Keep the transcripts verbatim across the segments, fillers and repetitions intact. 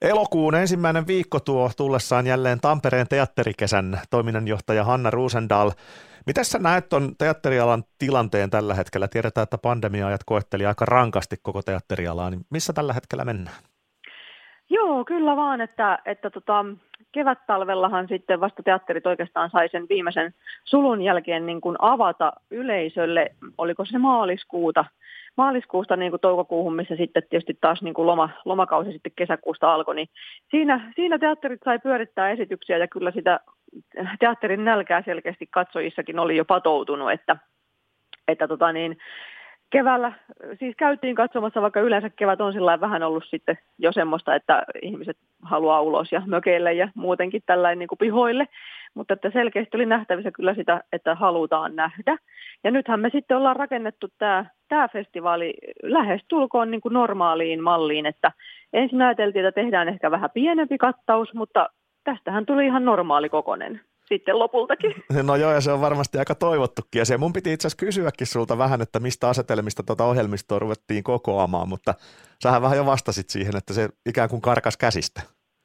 Elokuun ensimmäinen viikko tuo tullessaan jälleen Tampereen teatterikesän toiminnanjohtaja Hanna Rosendahl. Miten sä näet ton teatterialan tilanteen tällä hetkellä? Tiedetään, että pandemia-ajat koetteli aika rankasti koko teatterialaa, niin missä tällä hetkellä mennään? Joo, kyllä vaan, että, että tota, kevättalvellahan sitten vasta teatterit oikeastaan sai sen viimeisen sulun jälkeen niin kuin avata yleisölle, oliko se maaliskuuta, maaliskuusta niin kuin toukokuuhun, missä sitten tietysti taas niin kuin loma, lomakausi sitten kesäkuusta alkoi, niin siinä, siinä teatterit sai pyörittää esityksiä ja kyllä sitä teatterin nälkää selkeästi katsojissakin oli jo patoutunut, että, että tota niin, keväällä siis käytiin katsomassa, vaikka yleensä kevät on sillä vähän ollut sitten jo semmoista, että ihmiset haluaa ulos ja mökeille ja muutenkin tällainen niin kuin pihoille, mutta että selkeästi oli nähtävissä kyllä sitä, että halutaan nähdä. Ja nythän me sitten ollaan rakennettu tämä, tämä festivaali lähes tulkoon niin kuin normaaliin malliin, että ensin ajateltiin, että tehdään ehkä vähän pienempi kattaus, mutta tästähän tuli ihan normaali kokoinen sitten lopultakin. No joo, ja se on varmasti aika toivottukin asia. Mun piti itse asiassa kysyäkin sulta vähän, että mistä asetelmista tuota ohjelmistoa ruvettiin kokoamaan, mutta sähän vähän jo vastasit siihen, että se ikään kuin karkas käsistä.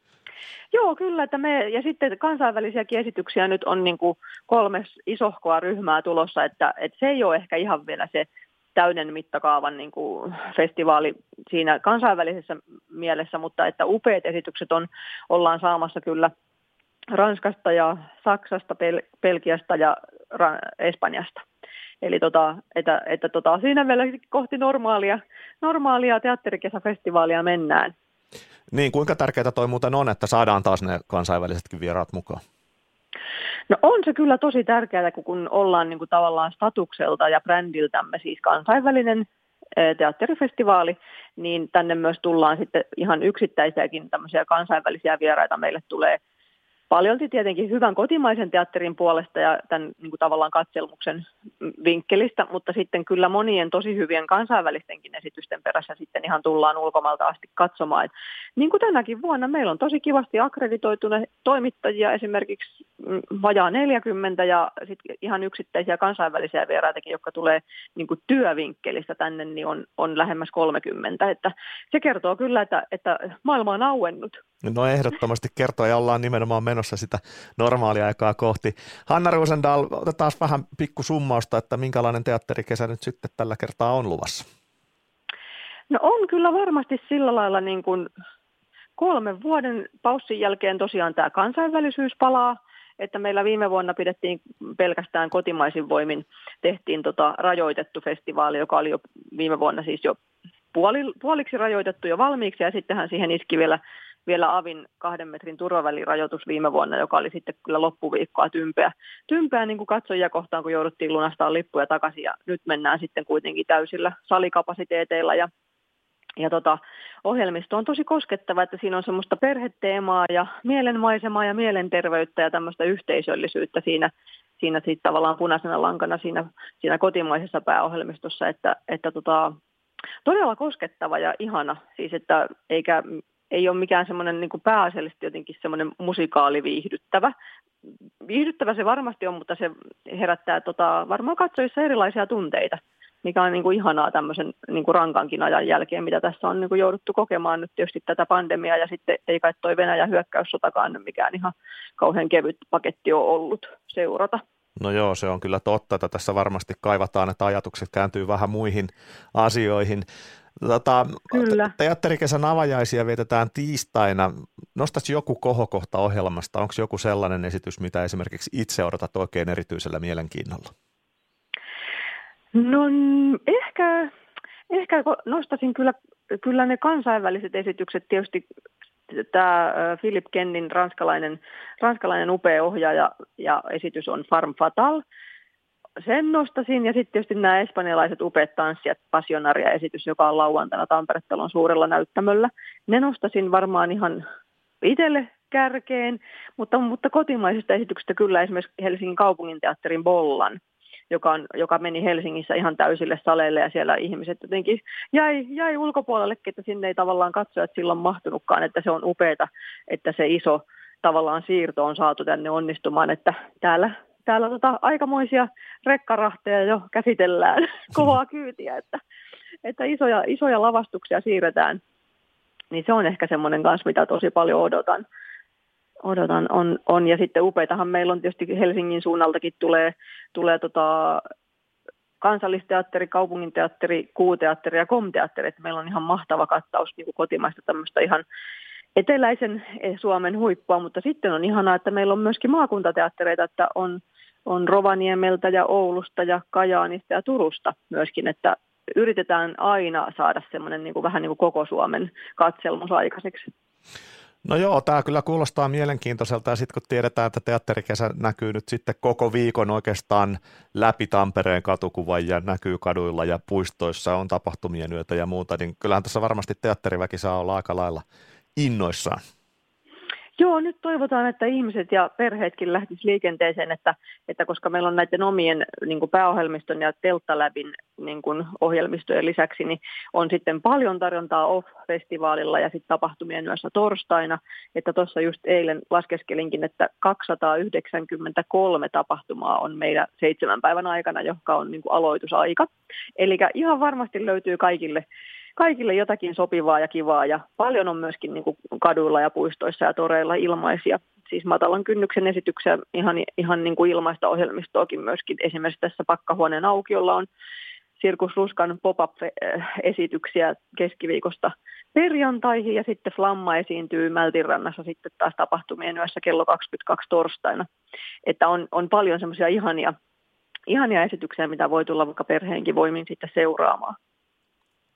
Joo, kyllä, että me, ja sitten kansainvälisiäkin esityksiä nyt on niin kuin kolme isohkoa ryhmää tulossa, että, että se ei ole ehkä ihan vielä se täyden mittakaavan niin kuin festivaali siinä kansainvälisessä mielessä, mutta että upeat esitykset on, ollaan saamassa kyllä Ranskasta ja Saksasta, Pel- Belgiasta ja Ra- Espanjasta. Eli tota, että, että tota, siinä vielä kohti normaalia, normaalia teatterikesäfestivaalia mennään. Niin, kuinka tärkeää toi muuten on, että saadaan taas ne kansainvälisetkin vieraat mukaan? No on se kyllä tosi tärkeää, kun ollaan niin kuin tavallaan statukselta ja brändiltämme siis kansainvälinen teatterifestivaali, niin tänne myös tullaan sitten ihan yksittäisiäkin tämmöisiä kansainvälisiä vieraita. Meille tulee paljolti tietenkin hyvän kotimaisen teatterin puolesta ja tämän niin kuin tavallaan katselmuksen vinkkelistä, mutta sitten kyllä monien tosi hyvien kansainvälistenkin esitysten perässä sitten ihan tullaan ulkomailta asti katsomaan. Et niin kuin tänäkin vuonna meillä on tosi kivasti akkreditoituneita toimittajia, esimerkiksi vajaa neljäkymmentä ja sitten ihan yksittäisiä kansainvälisiä vieraitakin, jotka tulee niin kuin työvinkkelistä tänne, niin on, on lähemmäs kolmekymmentä. Että se kertoo kyllä, että, että maailma on auennut. No ehdottomasti kertoo ja ollaan nimenomaan menossa sitä normaalia aikaa kohti. Hanna Rosendahl, otetaan vähän pikku summausta, että minkälainen teatterikesä nyt sitten tällä kertaa on luvassa? No on kyllä varmasti sillä lailla niin kuin kolmen vuoden paussin jälkeen tosiaan tämä kansainvälisyys palaa, että meillä viime vuonna pidettiin pelkästään kotimaisin voimin, tehtiin tota rajoitettu festivaali, joka oli jo viime vuonna siis jo puoli, puoliksi rajoitettu jo valmiiksi ja sittenhän siihen iski vielä vielä Avin kahden metrin turvavälirajoitus viime vuonna, joka oli sitten kyllä loppuviikkoa tympeä. Tympeä niin kuin katsojia kohtaan, kun jouduttiin lunastamaan lippuja takaisin ja nyt mennään sitten kuitenkin täysillä salikapasiteeteilla ja, ja tota, ohjelmisto on tosi koskettava, että siinä on semmoista perheteemaa ja mielenmaisemaa ja mielenterveyttä ja tämmöistä yhteisöllisyyttä siinä, siinä siitä tavallaan punaisena lankana siinä, siinä kotimaisessa pääohjelmistossa, että, että tota, todella koskettava ja ihana, siis että eikä ei ole mikään semmoinen niin kuin pääasiallisesti jotenkin semmoinen musikaali viihdyttävä. Viihdyttävä se varmasti on, mutta se herättää tota, varmaan katsojissa erilaisia tunteita, mikä on niin kuin ihanaa tämmöisen niin kuin rankankin ajan jälkeen, mitä tässä on niin kuin jouduttu kokemaan nyt tietysti tätä pandemiaa ja sitten ei kai toi Venäjän hyökkäyssotakaan mikään ihan kauhean kevyt paketti on ollut seurata. No joo, se on kyllä totta, että tässä varmasti kaivataan, että ajatukset kääntyy vähän muihin asioihin. Tota, Kyllä. Teatterikesän avajaisia vietetään tiistaina. Nostaisi joku kohokohta ohjelmasta? Onko joku sellainen esitys, mitä esimerkiksi itse odotat oikein erityisellä mielenkiinnolla? No ehkä, ehkä nostaisin kyllä, kyllä ne kansainväliset esitykset. Tietysti tämä Philip Kennin ranskalainen, ranskalainen upea ohjaaja ja esitys on Femme Fatale. Sen nostasin ja sitten tietysti nämä espanjalaiset upeat tanssijat, Passionaria-esitys, joka on lauantaina Tampere-talon suurella näyttämöllä. Ne nostasin varmaan ihan itselle kärkeen, mutta, mutta kotimaisista esityksistä kyllä esimerkiksi Helsingin kaupunginteatterin Bollan, joka, on, joka meni Helsingissä ihan täysille saleille ja siellä ihmiset jotenkin jäi, jäi ulkopuolellekin, että sinne ei tavallaan katsojat silloin mahtunutkaan, että se on upeata, että se iso tavallaan siirto on saatu tänne onnistumaan, että täällä Täällä tota, aikamoisia rekkarahteja jo käsitellään kovaa kyytiä, että, että isoja, isoja lavastuksia siirretään, niin se on ehkä semmoinen kanssa, mitä tosi paljon odotan. Odotan on, on. Ja sitten upeitahan meillä on tietysti Helsingin suunnaltakin tulee, tulee tota Kansallisteatteri, Kaupunginteatteri, Kuuteatteri ja Komteatteri. Että meillä on ihan mahtava kattaus niin kuin kotimaista tämmöistä ihan eteläisen Suomen huippua, mutta sitten on ihanaa, että meillä on myöskin maakuntateattereita, että on, on Rovaniemeltä ja Oulusta ja Kajaanista ja Turusta myöskin, että yritetään aina saada semmoinen niin kuin vähän niin kuin koko Suomen katselmus aikaiseksi. No joo, tämä kyllä kuulostaa mielenkiintoiselta ja sitten kun tiedetään, että teatterikesä näkyy nyt sitten koko viikon oikeastaan läpi Tampereen katukuvan ja näkyy kaduilla ja puistoissa, on tapahtumien yötä ja muuta, niin kyllähän tässä varmasti teatteriväki saa olla aika lailla innoissaan. Joo, nyt toivotaan, että ihmiset ja perheetkin lähtisivät liikenteeseen, että, että koska meillä on näiden omien niin kuin pääohjelmiston ja Telttaläbin niin kuin ohjelmistojen lisäksi, niin on sitten paljon tarjontaa Off-festivaalilla ja sitten tapahtumien yössä torstaina. Että tuossa just eilen laskeskelinkin, että kaksisataayhdeksänkymmentäkolme tapahtumaa on meidän seitsemän päivän aikana, joka on niin kuin aloitusaika. Eli ihan varmasti löytyy kaikille Kaikille jotakin sopivaa ja kivaa ja paljon on myöskin niin kuin kaduilla ja puistoissa ja toreilla ilmaisia, siis matalan kynnyksen esityksiä, ihan, ihan niin kuin ilmaista ohjelmistoakin myöskin. Esimerkiksi tässä Pakkahuoneen aukiolla on Sirkus Ruskan pop-up-esityksiä keskiviikosta perjantaihin ja sitten Flamma esiintyy Mältinrannassa sitten taas tapahtumien yössä kello kaksikymmentäkaksi torstaina. Että on, on paljon semmoisia ihania, ihania esityksiä, mitä voi tulla vaikka perheenkin voimin sitten seuraamaan.